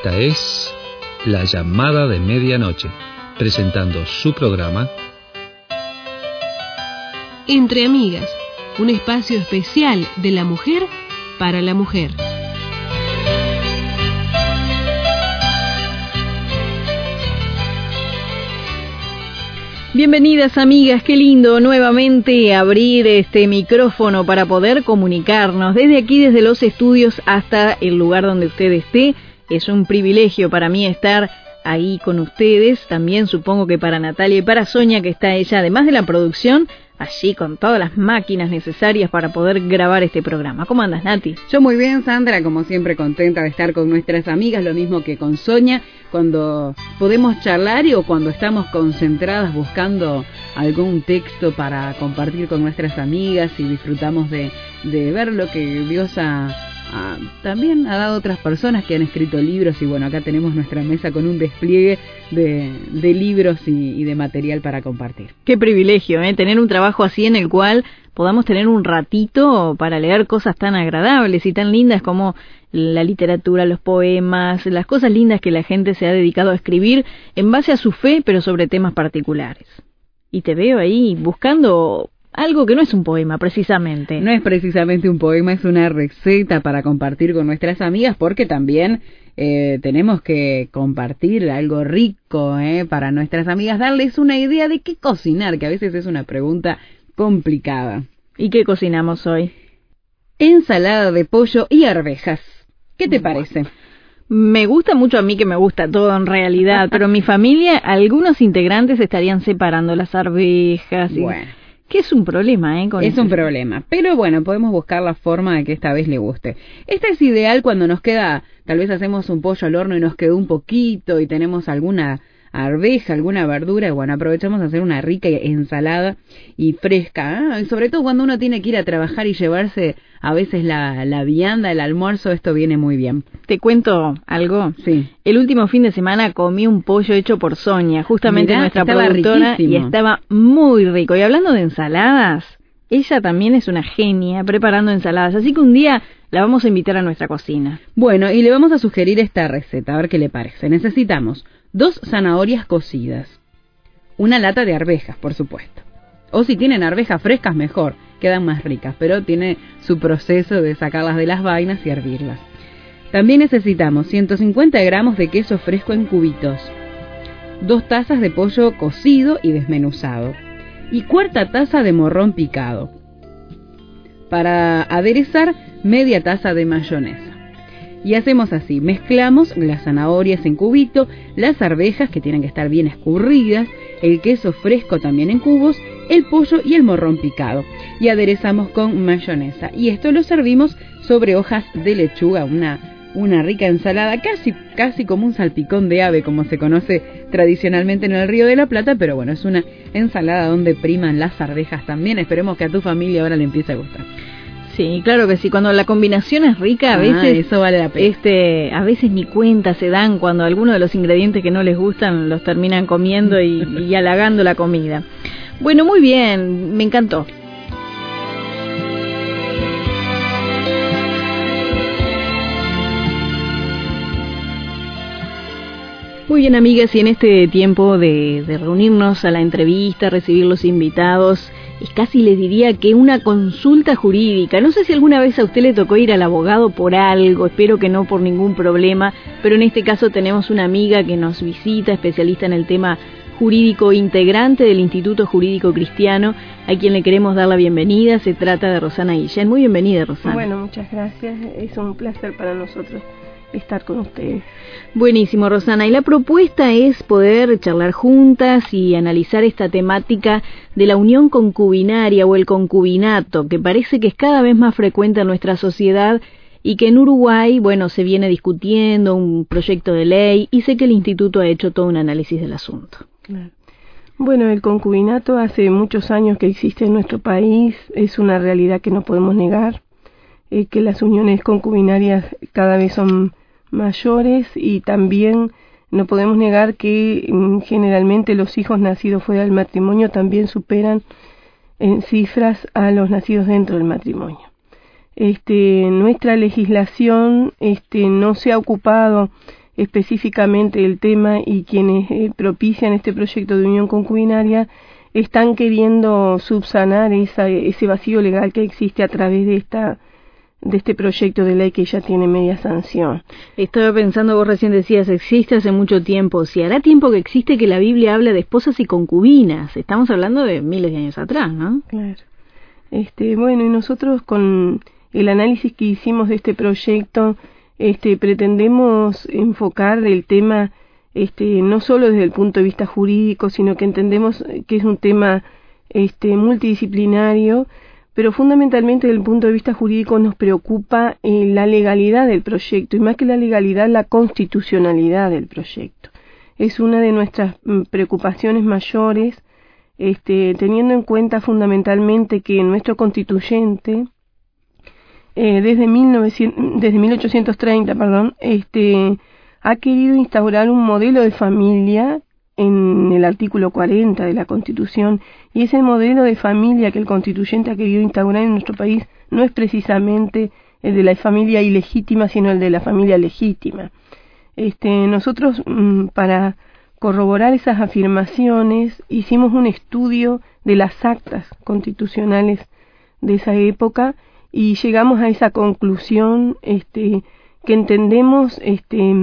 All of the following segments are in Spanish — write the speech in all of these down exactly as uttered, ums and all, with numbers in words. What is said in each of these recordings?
Esta es La Llamada de Medianoche, presentando su programa Entre Amigas, un espacio especial de la mujer para la mujer. Bienvenidas amigas, qué lindo nuevamente abrir este micrófono para poder comunicarnos desde aquí, desde los estudios hasta el lugar donde usted esté. Es un privilegio para mí estar ahí con ustedes, también supongo que para Natalia y para Sonia, que está ella, además de la producción, allí con todas las máquinas necesarias para poder grabar este programa. ¿Cómo andas, Nati? Yo muy bien, Sandra, como siempre contenta de estar con nuestras amigas, lo mismo que con Sonia, cuando podemos charlar y o cuando estamos concentradas buscando algún texto para compartir con nuestras amigas y disfrutamos de, de ver lo que Dios ha, ha también ha dado a otras personas que han escrito libros. Y bueno, acá tenemos nuestra mesa con un despliegue de, de libros y, y de material para compartir. Qué privilegio, ¿eh? Tener un trabajo así en el cual podamos tener un ratito para leer cosas tan agradables y tan lindas como la literatura, los poemas, las cosas lindas que la gente se ha dedicado a escribir en base a su fe, pero sobre temas particulares. Y te veo ahí buscando algo que no es un poema, precisamente. No es precisamente un poema, es una receta para compartir con nuestras amigas, porque también eh, tenemos que compartir algo rico eh, para nuestras amigas, darles una idea de qué cocinar, que a veces es una pregunta complicada. ¿Y qué cocinamos hoy? Ensalada de pollo y arvejas. ¿Qué te parece? Me gusta mucho, a mí que me gusta todo en realidad, pero en mi familia algunos integrantes estarían separando las arvejas. Y... Bueno. Que es un problema, ¿eh? Con es eso. un problema, pero bueno, podemos buscar la forma de que esta vez le guste. Esta es ideal cuando nos queda, tal vez hacemos un pollo al horno y nos quedó un poquito y tenemos alguna arveja, alguna verdura, y bueno, aprovechamos a hacer una rica ensalada y fresca, ¿eh? Y sobre todo cuando uno tiene que ir a trabajar y llevarse a veces la, la vianda, el almuerzo, esto viene muy bien. ¿Te cuento algo? Sí. El último fin de semana comí un pollo hecho por Sonia, justamente Mirá, nuestra estaba productora, riquísimo. Y estaba muy rico. Y hablando de ensaladas, ella también es una genia preparando ensaladas, así que un día la vamos a invitar a nuestra cocina. Bueno, y le vamos a sugerir esta receta, a ver qué le parece. Necesitamos dos zanahorias cocidas, una lata de arvejas, por supuesto. O si tienen arvejas frescas, mejor, quedan más ricas, pero tiene su proceso de sacarlas de las vainas y hervirlas. También necesitamos ciento cincuenta gramos de queso fresco en cubitos, dos tazas de pollo cocido y desmenuzado, y cuarta taza de morrón picado. Para aderezar, media taza de mayonesa. Y hacemos así, mezclamos las zanahorias en cubito, las arvejas que tienen que estar bien escurridas, el queso fresco también en cubos, el pollo y el morrón picado. Y aderezamos con mayonesa. Y esto lo servimos sobre hojas de lechuga, una, una rica ensalada, casi, casi como un salpicón de ave, como se conoce tradicionalmente en el Río de la Plata, pero bueno, es una ensalada donde priman las arvejas también. Esperemos que a tu familia ahora le empiece a gustar. Sí, claro que sí, cuando la combinación es rica, a veces ah, eso vale la pena. Este, a veces ni cuenta se dan cuando algunos de los ingredientes que no les gustan los terminan comiendo y, y halagando la comida. Bueno, muy bien, me encantó. Muy bien, amigas, y en este tiempo de, de reunirnos a la entrevista, recibir los invitados, es casi les diría que una consulta jurídica. No sé si alguna vez a usted le tocó ir al abogado por algo, espero que no por ningún problema, pero en este caso tenemos una amiga que nos visita, especialista en el tema jurídico, integrante del Instituto Jurídico Cristiano, a quien le queremos dar la bienvenida. Se trata de Rosana Guillén. Muy bienvenida, Rosana. Bueno, muchas gracias, es un placer para nosotros estar con ustedes. Buenísimo, Rosana. Y la propuesta es poder charlar juntas y analizar esta temática de la unión concubinaria o el concubinato, que parece que es cada vez más frecuente en nuestra sociedad y que en Uruguay, bueno, se viene discutiendo un proyecto de ley y sé que el Instituto ha hecho todo un análisis del asunto. Claro. Bueno, el concubinato hace muchos años que existe en nuestro país, es una realidad que no podemos negar, eh, que las uniones concubinarias cada vez son mayores y también no podemos negar que mm, generalmente los hijos nacidos fuera del matrimonio también superan en cifras a los nacidos dentro del matrimonio. Este, nuestra legislación este, no se ha ocupado específicamente el tema y quienes eh, propician este proyecto de unión concubinaria están queriendo subsanar esa, ese vacío legal que existe a través de esta de este proyecto de ley que ya tiene media sanción. Estaba pensando, vos recién decías, existe hace mucho tiempo. Si hará tiempo que existe que la Biblia habla de esposas y concubinas. Estamos hablando de miles de años atrás, ¿no? Claro. Este, bueno, y nosotros con el análisis que hicimos de este proyecto, este, pretendemos enfocar el tema este, no solo desde el punto de vista jurídico, sino que entendemos que es un tema este, multidisciplinario, pero fundamentalmente desde el punto de vista jurídico nos preocupa eh, la legalidad del proyecto, y más que la legalidad, la constitucionalidad del proyecto. Es una de nuestras mm, preocupaciones mayores, este, teniendo en cuenta fundamentalmente que nuestro constituyente, eh, desde, mil novecientos, desde mil ochocientos treinta, perdón, este, ha querido instaurar un modelo de familia en el artículo cuarenta de la Constitución, y ese modelo de familia que el constituyente ha querido instaurar en nuestro país no es precisamente el de la familia ilegítima, sino el de la familia legítima. Este, nosotros, mm, para corroborar esas afirmaciones, hicimos un estudio de las actas constitucionales de esa época y llegamos a esa conclusión este, que entendemos este,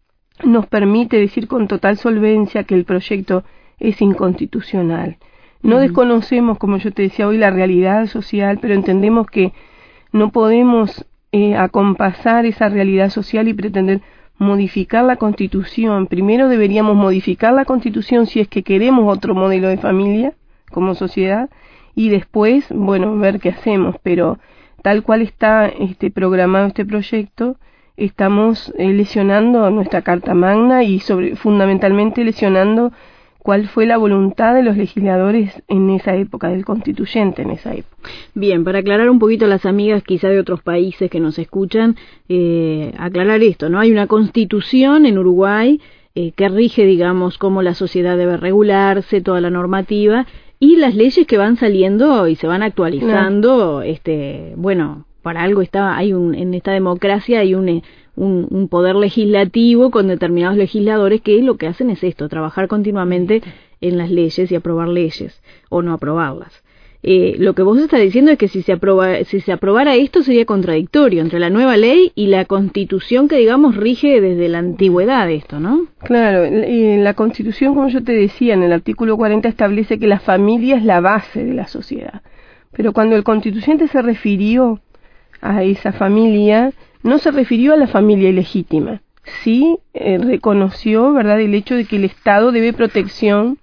nos permite decir con total solvencia que el proyecto es inconstitucional. No uh-huh. desconocemos, como yo te decía hoy, la realidad social, pero entendemos que no podemos eh, acompasar esa realidad social y pretender modificar la Constitución. Primero deberíamos modificar la Constitución si es que queremos otro modelo de familia como sociedad, y después, bueno, ver qué hacemos. Pero tal cual está este programado este proyecto, estamos eh, lesionando nuestra Carta Magna y sobre, fundamentalmente lesionando cuál fue la voluntad de los legisladores en esa época, del constituyente en esa época. Bien, para aclarar un poquito a las amigas quizá de otros países que nos escuchan, eh, aclarar esto, ¿no? Hay una constitución en Uruguay eh, que rige, digamos, cómo la sociedad debe regularse, toda la normativa, y las leyes que van saliendo y se van actualizando, no. este, bueno... Para algo está, hay un, en esta democracia hay un, un, un poder legislativo con determinados legisladores que lo que hacen es esto, trabajar continuamente en las leyes y aprobar leyes o no aprobarlas. Eh, lo que vos estás diciendo es que si se aproba, si se aprobara esto sería contradictorio entre la nueva ley y la Constitución que digamos rige desde la antigüedad esto, ¿no? Claro, eh, la Constitución, como yo te decía, en el artículo cuarenta establece que la familia es la base de la sociedad. Pero cuando el constituyente se refirió a esa familia, no se refirió a la familia ilegítima. Sí eh, reconoció, ¿verdad?, el hecho de que el Estado debe protección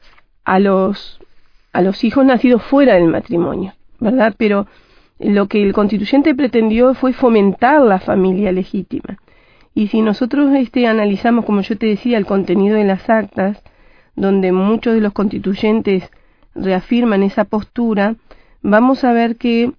a los a los hijos nacidos fuera del matrimonio, ¿verdad? Pero lo que el constituyente pretendió fue fomentar la familia legítima. Y si nosotros este analizamos, como yo te decía, el contenido de las actas, donde muchos de los constituyentes reafirman esa postura, vamos a ver que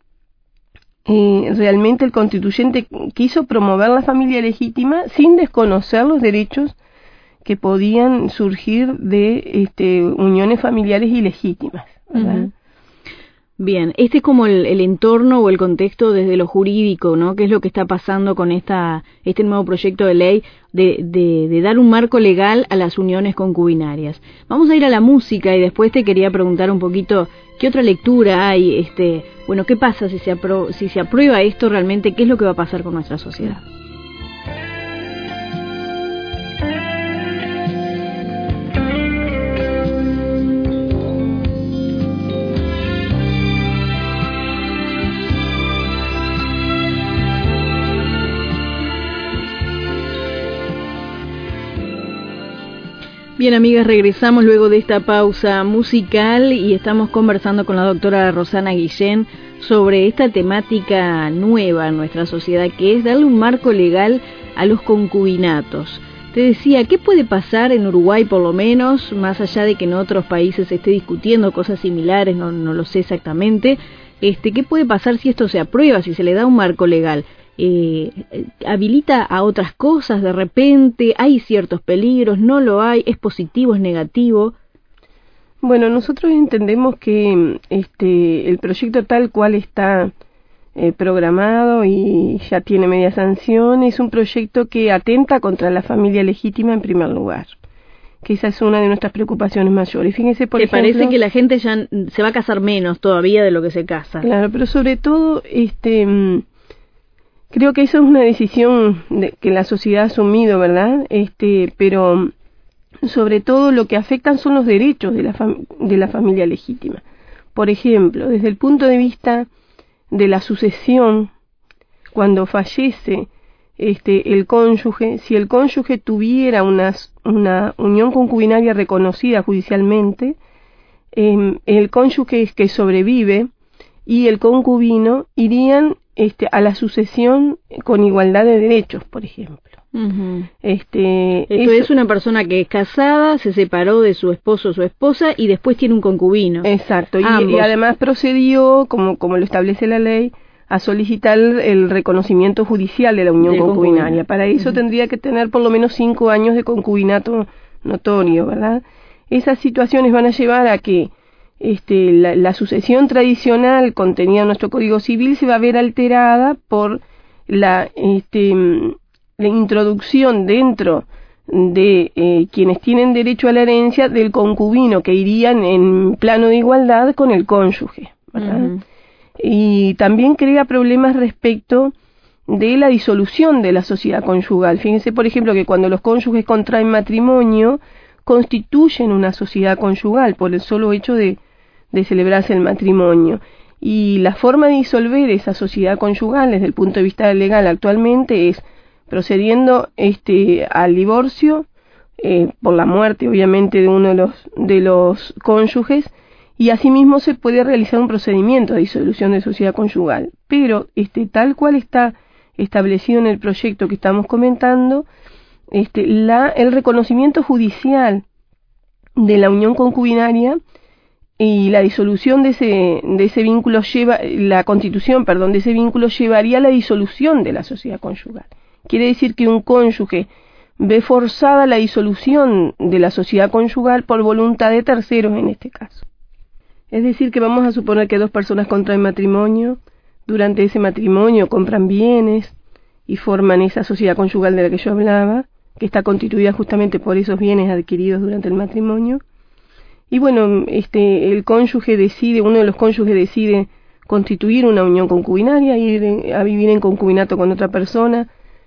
Eh, realmente el constituyente quiso promover la familia legítima sin desconocer los derechos que podían surgir de este, uniones familiares ilegítimas, ¿verdad? Uh-huh. Bien, este es como el, el entorno o el contexto desde lo jurídico, ¿no? ¿Qué es lo que está pasando con esta este nuevo proyecto de ley de, de, de dar un marco legal a las uniones concubinarias? Vamos a ir a la música y después te quería preguntar un poquito qué otra lectura hay, este, bueno, qué pasa si se apro- si se aprueba esto realmente, qué es lo que va a pasar con nuestra sociedad. Bien, amigas, regresamos luego de esta pausa musical y estamos conversando con la doctora Rosana Guillén sobre esta temática nueva en nuestra sociedad, que es darle un marco legal a los concubinatos. Te decía, ¿qué puede pasar en Uruguay por lo menos, más allá de que en otros países se esté discutiendo cosas similares, no, no lo sé exactamente, este, ¿qué puede pasar si esto se aprueba, si se le da un marco legal? Eh, habilita a otras cosas de repente, hay ciertos peligros, no lo hay, es positivo, es negativo. Bueno, nosotros entendemos que este el proyecto tal cual está eh, programado y ya tiene media sanción. Es un proyecto que atenta contra la familia legítima en primer lugar, que esa es una de nuestras preocupaciones mayores. Fíjense, por ¿Te ejemplo, parece que la gente ya se va a casar menos todavía de lo que se casa? Claro, pero sobre todo, este, creo que eso es una decisión de, que la sociedad ha asumido, ¿verdad? Este, pero sobre todo lo que afectan son los derechos de la, fam- de la familia legítima. Por ejemplo, desde el punto de vista de la sucesión, cuando fallece este, el cónyuge, si el cónyuge tuviera una, una unión concubinaria reconocida judicialmente, eh, el cónyuge que sobrevive y el concubino irían este, a la sucesión con igualdad de derechos, por ejemplo. Uh-huh. Este, Esto eso, es una persona que es casada, se separó de su esposo o su esposa y después tiene un concubino. Exacto, y, y además procedió, como, como lo establece la ley, a solicitar el reconocimiento judicial de la unión de concubinaria. Concubina. Para eso uh-huh. tendría que tener por lo menos cinco años de concubinato notorio, ¿verdad? Esas situaciones van a llevar a que este, la, la sucesión tradicional contenida en nuestro Código Civil se va a ver alterada por la... Este, la introducción dentro de eh, quienes tienen derecho a la herencia del concubino, que irían en plano de igualdad con el cónyuge, ¿verdad? Uh-huh. Y también crea problemas respecto de la disolución de la sociedad conyugal. Fíjense, por ejemplo, que cuando los cónyuges contraen matrimonio, constituyen una sociedad conyugal por el solo hecho de, de celebrarse el matrimonio. Y la forma de disolver esa sociedad conyugal desde el punto de vista legal actualmente es procediendo este al divorcio eh, por la muerte obviamente de uno de los de los cónyuges, y asimismo se puede realizar un procedimiento de disolución de sociedad conyugal, pero este tal cual está establecido en el proyecto que estamos comentando, este la el reconocimiento judicial de la unión concubinaria y la disolución de ese de ese vínculo lleva la constitución, perdón, de ese vínculo llevaría a la disolución de la sociedad conyugal. Quiere decir que un cónyuge ve forzada la disolución de la sociedad conyugal por voluntad de terceros en este caso. Es decir, que vamos a suponer que dos personas contraen matrimonio, durante ese matrimonio compran bienes y forman esa sociedad conyugal de la que yo hablaba, que está constituida justamente por esos bienes adquiridos durante el matrimonio. Y bueno, este, el cónyuge decide, uno de los cónyuges decide constituir una unión concubinaria, ir a vivir en concubinato con otra persona,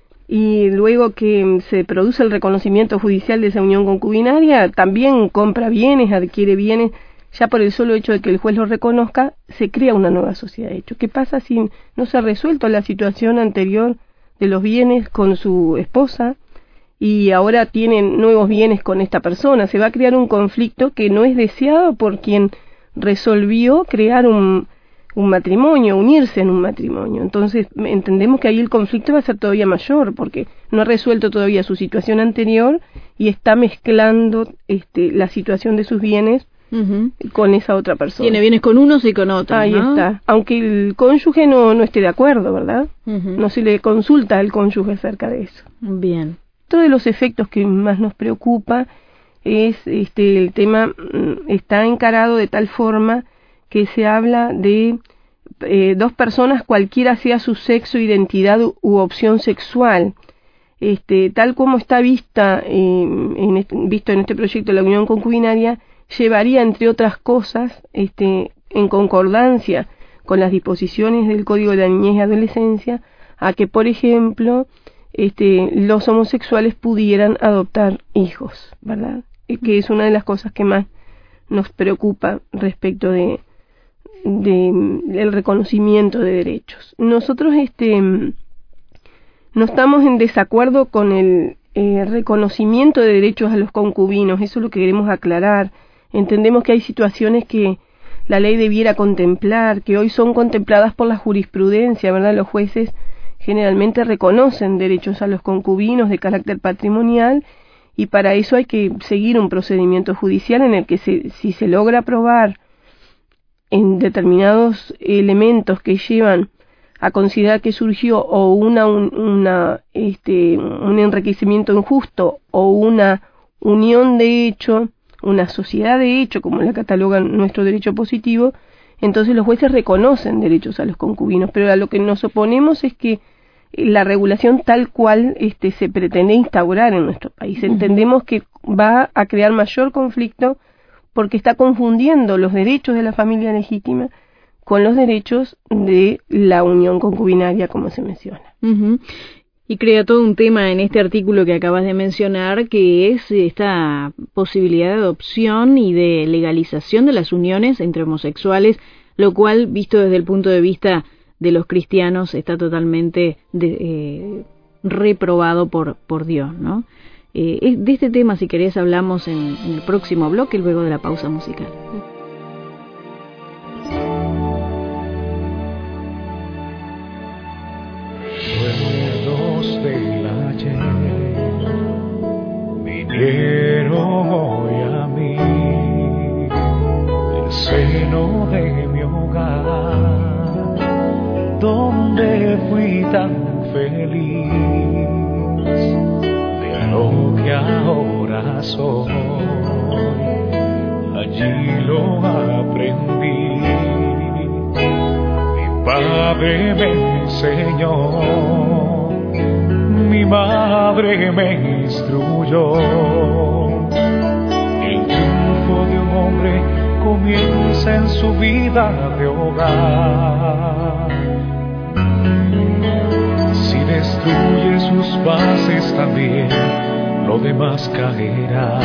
y luego que se produce el reconocimiento judicial de esa unión concubinaria, también compra bienes, adquiere bienes, ya por el solo hecho de que el juez lo reconozca, se crea una nueva sociedad de hecho. ¿Qué pasa si no se ha resuelto la situación anterior de los bienes con su esposa y ahora tienen nuevos bienes con esta persona? Se va a crear un conflicto que no es deseado por quien resolvió crear un un matrimonio, unirse en un matrimonio. Entonces entendemos que ahí el conflicto va a ser todavía mayor, porque no ha resuelto todavía su situación anterior y está mezclando este, la situación de sus bienes uh-huh. con esa otra persona. Tiene bienes con unos y con otros, Ahí ¿no? está. Aunque el cónyuge no, no esté de acuerdo, ¿verdad? Uh-huh. No se le consulta al cónyuge acerca de eso. Bien. Otro de los efectos que más nos preocupa es este el tema está encarado de tal forma que se habla de eh, dos personas, cualquiera sea su sexo, identidad u, u opción sexual, este, tal como está vista eh, en este, visto en este proyecto de la unión concubinaria, llevaría, entre otras cosas, este, en concordancia con las disposiciones del Código de la Niñez y Adolescencia, a que, por ejemplo, este, los homosexuales pudieran adoptar hijos, ¿verdad? Que es una de las cosas que más nos preocupa respecto de de el reconocimiento de derechos. Nosotros este no estamos en desacuerdo con el eh, reconocimiento de derechos a los concubinos, eso es lo que queremos aclarar. Entendemos que hay situaciones que la ley debiera contemplar, que hoy son contempladas por la jurisprudencia, ¿verdad? Los jueces generalmente reconocen derechos a los concubinos de carácter patrimonial, y para eso hay que seguir un procedimiento judicial en el que se, si se logra probar en determinados elementos que llevan a considerar que surgió o una, un, una este, un enriquecimiento injusto o una unión de hecho, una sociedad de hecho, como la cataloga nuestro derecho positivo, entonces los jueces reconocen derechos a los concubinos, pero a lo que nos oponemos es que la regulación tal cual este, se pretende instaurar en nuestro país. Entendemos que va a crear mayor conflicto porque está confundiendo los derechos de la familia legítima con los derechos de la unión concubinaria, como se menciona. Uh-huh. Y crea todo un tema en este artículo que acabas de mencionar, que es esta posibilidad de adopción y de legalización de las uniones entre homosexuales, lo cual, visto desde el punto de vista de los cristianos, está totalmente de, eh, reprobado por, por Dios, ¿no? Eh, de este tema, si querés, hablamos en, en el próximo bloque, luego de la pausa musical. Recuerdos del ayer vinieron hoy a mí, del seno de mi hogar, donde fui tan feliz, de lo que ahora soy, allí lo aprendí. Mi padre me enseñó, mi madre me instruyó, el triunfo de un hombre comienza en su vida de hogar. Si destruye sus bases también, lo demás caerá.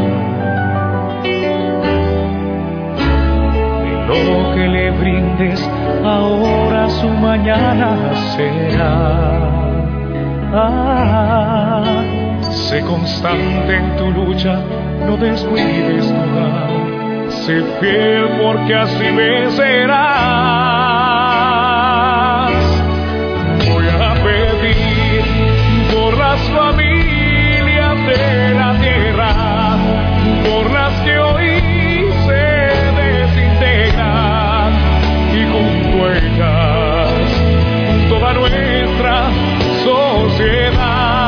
De lo que le brindes ahora, su mañana será. Ah, sé constante en tu lucha, no descuides tu dar, sé fiel porque así vencerás. Voy a pedir por las familias de la tierra, por las que hoy se desintegran, y junto a ellas toda nuestra sociedad.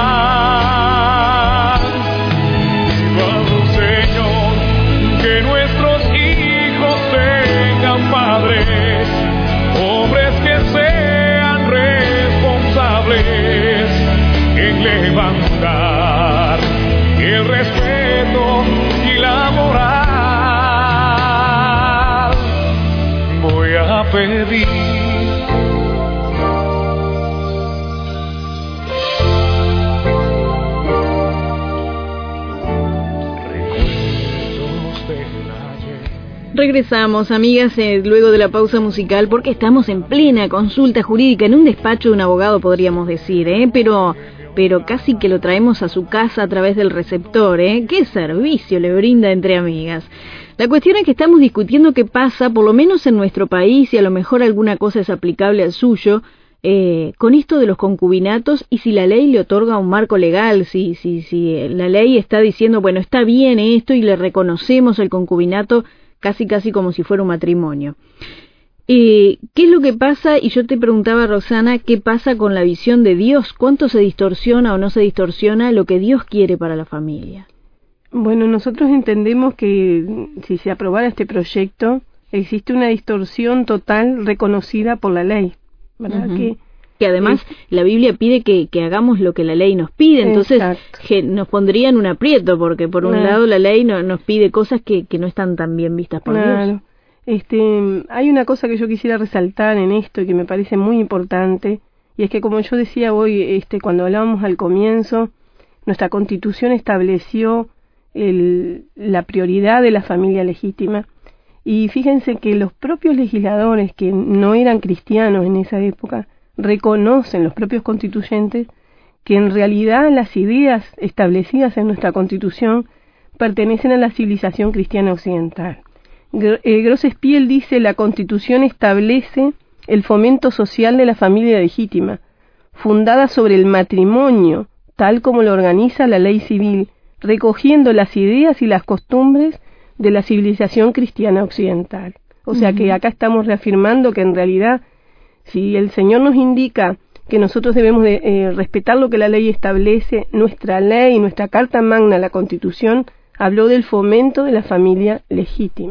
Pido, Señor, que nuestros hijos tengan padres, hombres que sean responsables en levantar el respeto y la moral. Voy a pedir Regresamos, amigas, eh, luego de la pausa musical, porque estamos en plena consulta jurídica, en un despacho de un abogado, podríamos decir, ¿eh? Pero, pero casi que lo traemos a su casa a través del receptor, ¿eh? ¿Qué servicio le brinda entre amigas? La cuestión es que estamos discutiendo qué pasa, por lo menos en nuestro país, y a lo mejor alguna cosa es aplicable al suyo, eh, con esto de los concubinatos, y si la ley le otorga un marco legal, si, si, si la ley está diciendo, bueno, está bien esto, y le reconocemos el concubinato, casi casi como si fuera un matrimonio. Eh, ¿Qué es lo que pasa? Y yo te preguntaba, Roxana, ¿qué pasa con la visión de Dios? ¿Cuánto se distorsiona o no se distorsiona lo que Dios quiere para la familia? Bueno, nosotros entendemos que si se aprobara este proyecto, existe una distorsión total reconocida por la ley, ¿verdad? Uh-huh. Que que además es, la Biblia pide que, que hagamos lo que la ley nos pide, entonces que nos pondría en un aprieto, porque por un claro. lado la ley no, nos pide cosas que, que no están tan bien vistas por claro. Dios. Este, hay una cosa que yo quisiera resaltar en esto y que me parece muy importante, y es que, como yo decía hoy, este, cuando hablábamos al comienzo, nuestra Constitución estableció el, la prioridad de la familia legítima, y fíjense que los propios legisladores que no eran cristianos en esa época reconocen, los propios constituyentes, que en realidad las ideas establecidas en nuestra Constitución pertenecen a la civilización cristiana occidental. Grosse-Spiel dice: la Constitución establece el fomento social de la familia legítima, fundada sobre el matrimonio, tal como lo organiza la ley civil, recogiendo las ideas y las costumbres de la civilización cristiana occidental. O sea uh-huh. que acá estamos reafirmando que en realidad, si el Señor nos indica que nosotros debemos de, eh, respetar lo que la ley establece, nuestra ley, nuestra Carta Magna, la Constitución, habló del fomento de la familia legítima.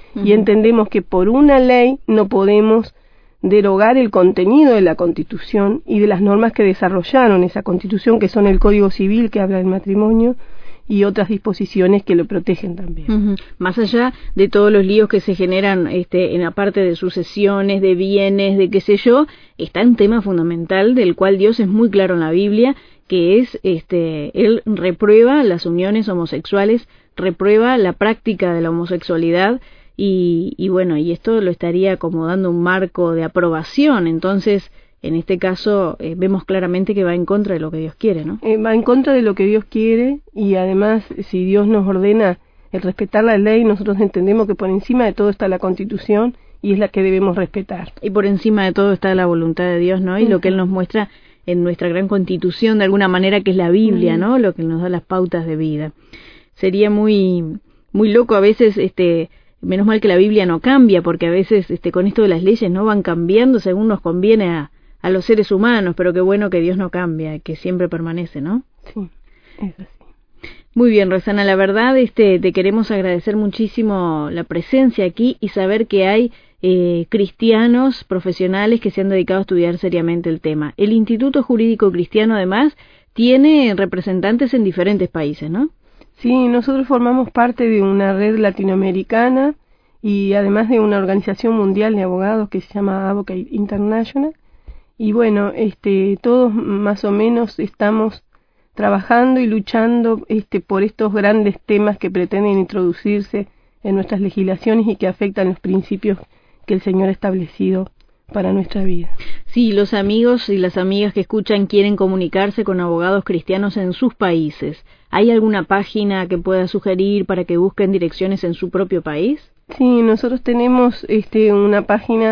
Uh-huh. Y entendemos que por una ley no podemos derogar el contenido de la Constitución y de las normas que desarrollaron esa Constitución, que son el Código Civil, que habla del matrimonio, y otras disposiciones que lo protegen también. Uh-huh. Más allá de todos los líos que se generan este, en la parte de sucesiones, de bienes, de qué sé yo, está un tema fundamental del cual Dios es muy claro en la Biblia, que es, este, Él reprueba las uniones homosexuales, reprueba la práctica de la homosexualidad, y, y bueno, y esto lo estaría como dando un marco de aprobación. Entonces, en este caso, eh, vemos claramente que va en contra de lo que Dios quiere, ¿no? Eh, va en contra de lo que Dios quiere, y además, si Dios nos ordena el respetar la ley, nosotros entendemos que por encima de todo está la Constitución, y es la que debemos respetar. Y por encima de todo está la voluntad de Dios, ¿no? Y uh-huh. lo que Él nos muestra en nuestra gran Constitución, de alguna manera, que es la Biblia, uh-huh. ¿no? Lo que nos da las pautas de vida. Sería muy, muy loco a veces, este... menos mal que la Biblia no cambia, porque a veces este, con esto de las leyes no van cambiando según nos conviene a, a los seres humanos, pero qué bueno que Dios no cambia, que siempre permanece, ¿no? Sí, es así. Muy bien, Roxana, la verdad este, te queremos agradecer muchísimo la presencia aquí y saber que hay eh, cristianos profesionales que se han dedicado a estudiar seriamente el tema. El Instituto Jurídico Cristiano, además, tiene representantes en diferentes países, ¿no? Sí, nosotros formamos parte de una red latinoamericana y además de una organización mundial de abogados que se llama Advocate International. Y bueno, este, todos más o menos estamos trabajando y luchando este, por estos grandes temas que pretenden introducirse en nuestras legislaciones y que afectan los principios que el Señor ha establecido para nuestra vida. Sí, los amigos y las amigas que escuchan quieren comunicarse con abogados cristianos en sus países. ¿Hay alguna página que pueda sugerir para que busquen direcciones en su propio país? Sí, nosotros tenemos este, una página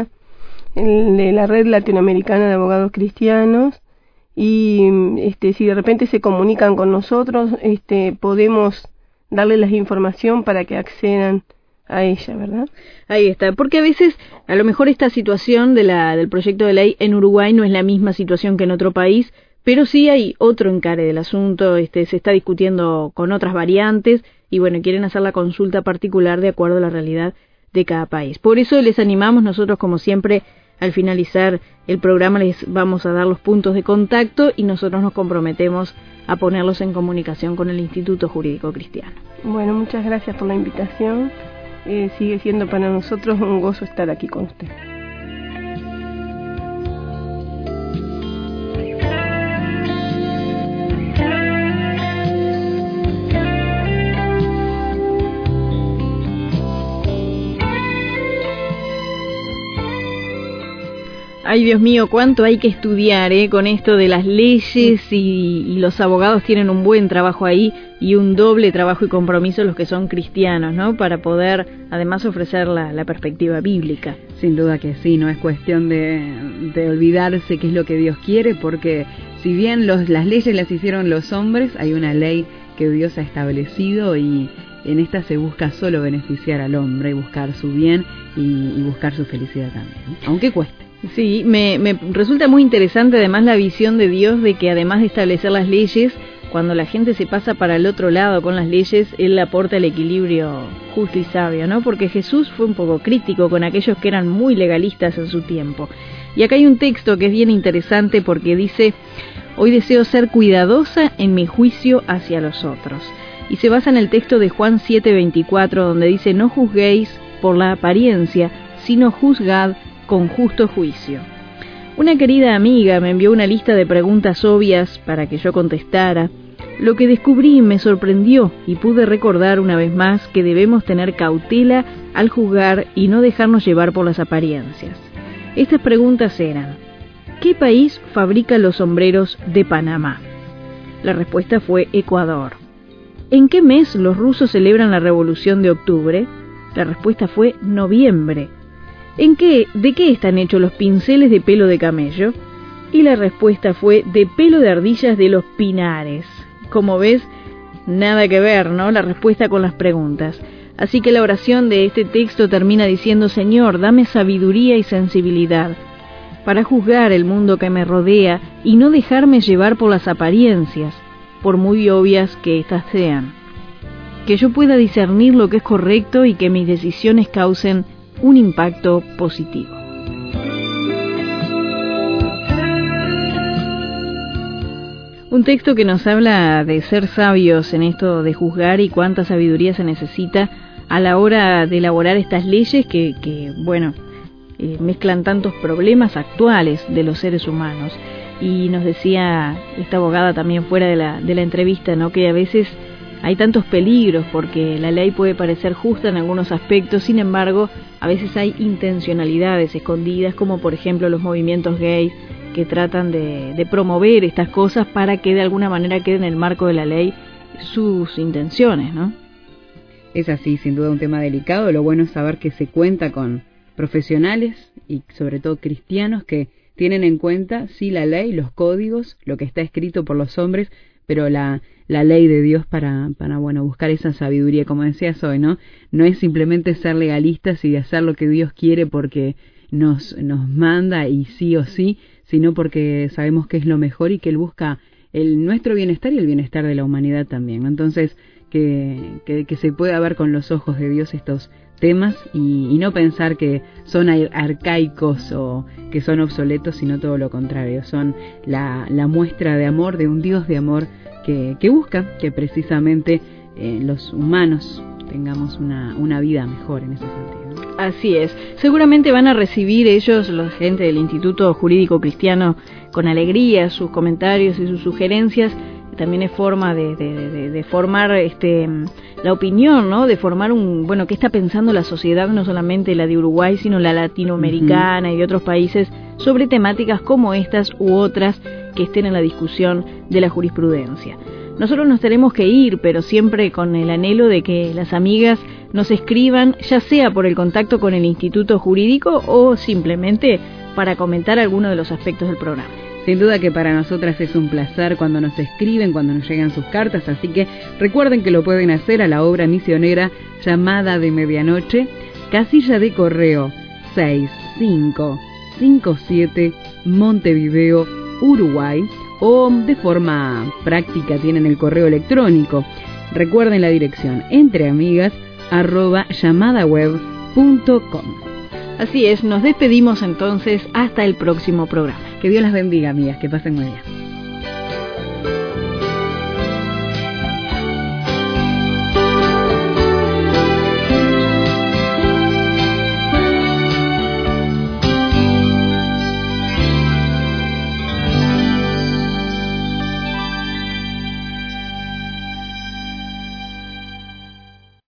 de la Red Latinoamericana de Abogados Cristianos, y este, si de repente se comunican con nosotros, este, podemos darles la información para que accedan a ella, ¿verdad? Ahí está, porque a veces, a lo mejor esta situación de la, del proyecto de ley en Uruguay no es la misma situación que en otro país, pero sí hay otro encare del asunto, este, se está discutiendo con otras variantes, y bueno, quieren hacer la consulta particular de acuerdo a la realidad de cada país. Por eso les animamos nosotros, como siempre, al finalizar el programa les vamos a dar los puntos de contacto y nosotros nos comprometemos a ponerlos en comunicación con el Instituto Jurídico Cristiano. Bueno, muchas gracias por la invitación. Eh, sigue siendo para nosotros un gozo estar aquí con usted. Ay, Dios mío, cuánto hay que estudiar, ¿eh? Con esto de las leyes y, y los abogados tienen un buen trabajo ahí y un doble trabajo y compromiso los que son cristianos, ¿no? Para poder, además, ofrecer la, la perspectiva bíblica. Sin duda que sí, no es cuestión de, de olvidarse qué es lo que Dios quiere, porque si bien los, las leyes las hicieron los hombres, hay una ley que Dios ha establecido y en esta se busca solo beneficiar al hombre y buscar su bien y, y buscar su felicidad también, aunque cueste. Sí, me, me resulta muy interesante además la visión de Dios de que además de establecer las leyes, cuando la gente se pasa para el otro lado con las leyes, Él aporta el equilibrio justo y sabio, ¿no? Porque Jesús fue un poco crítico con aquellos que eran muy legalistas en su tiempo. Y acá hay un texto que es bien interesante porque dice: hoy deseo ser cuidadosa en mi juicio hacia los otros. Y se basa en el texto de Juan siete veinticuatro, donde dice: no juzguéis por la apariencia, sino juzgad con justo juicio. Una querida amiga me envió una lista de preguntas obvias para que yo contestara. Lo que descubrí me sorprendió y pude recordar una vez más que debemos tener cautela al juzgar y no dejarnos llevar por las apariencias. Estas preguntas eran: ¿qué país fabrica los sombreros de Panamá? La respuesta fue Ecuador. ¿En qué mes los rusos celebran la Revolución de Octubre? La respuesta fue noviembre. ¿En qué, de qué están hechos los pinceles de pelo de camello? Y la respuesta fue de pelo de ardillas de los pinares. Como ves, nada que ver, ¿no? La respuesta con las preguntas. Así que la oración de este texto termina diciendo: Señor, dame sabiduría y sensibilidad para juzgar el mundo que me rodea y no dejarme llevar por las apariencias, por muy obvias que éstas sean. que yo pueda discernir lo que es correcto y que mis decisiones causen un impacto positivo. Un texto que nos habla de ser sabios en esto de juzgar y cuánta sabiduría se necesita a la hora de elaborar estas leyes que, que bueno, eh, mezclan tantos problemas actuales de los seres humanos. Y nos decía esta abogada también fuera de la, de la entrevista, ¿no?, que a veces hay tantos peligros porque la ley puede parecer justa en algunos aspectos, sin embargo, a veces hay intencionalidades escondidas, como por ejemplo los movimientos gays, que tratan de, de promover estas cosas para que de alguna manera quede en el marco de la ley sus intenciones, ¿no? Es así, sin duda un tema delicado. Lo bueno es saber que se cuenta con profesionales y sobre todo cristianos que tienen en cuenta, sí, la ley, los códigos, lo que está escrito por los hombres, pero la, la ley de Dios para, para, bueno, buscar esa sabiduría, como decías hoy, ¿no? No es simplemente ser legalistas y hacer lo que Dios quiere porque nos, nos manda y sí o sí, sino porque sabemos que es lo mejor y que Él busca el nuestro bienestar y el bienestar de la humanidad también. Entonces, que, que, que se pueda ver con los ojos de Dios estos temas y, y no pensar que son arcaicos o que son obsoletos, sino todo lo contrario, son la, la muestra de amor de un Dios de amor que, que busca que precisamente eh, los humanos tengamos una, una vida mejor en ese sentido. Así es. Seguramente van a recibir ellos, la gente del Instituto Jurídico Cristiano, con alegría sus comentarios y sus sugerencias. También es forma de, de, de, de formar este la opinión, ¿no? De formar un, bueno, qué está pensando la sociedad, no solamente la de Uruguay, sino la latinoamericana uh-huh. y de otros países, sobre temáticas como estas u otras que estén en la discusión de la jurisprudencia. Nosotros nos tenemos que ir, pero siempre con el anhelo de que las amigas nos escriban, ya sea por el contacto con el Instituto Jurídico o simplemente para comentar alguno de los aspectos del programa. Sin duda que para nosotras es un placer cuando nos escriben, cuando nos llegan sus cartas, así que recuerden que lo pueden hacer a la obra misionera Llamada de Medianoche, casilla de correo seis cinco cinco siete, Montevideo, Uruguay, o de forma práctica tienen el correo electrónico. Recuerden la dirección entreamigas arroba llamadaweb punto com. Así es, nos despedimos entonces hasta el próximo programa. Que Dios las bendiga, amigas, que pasen muy bien.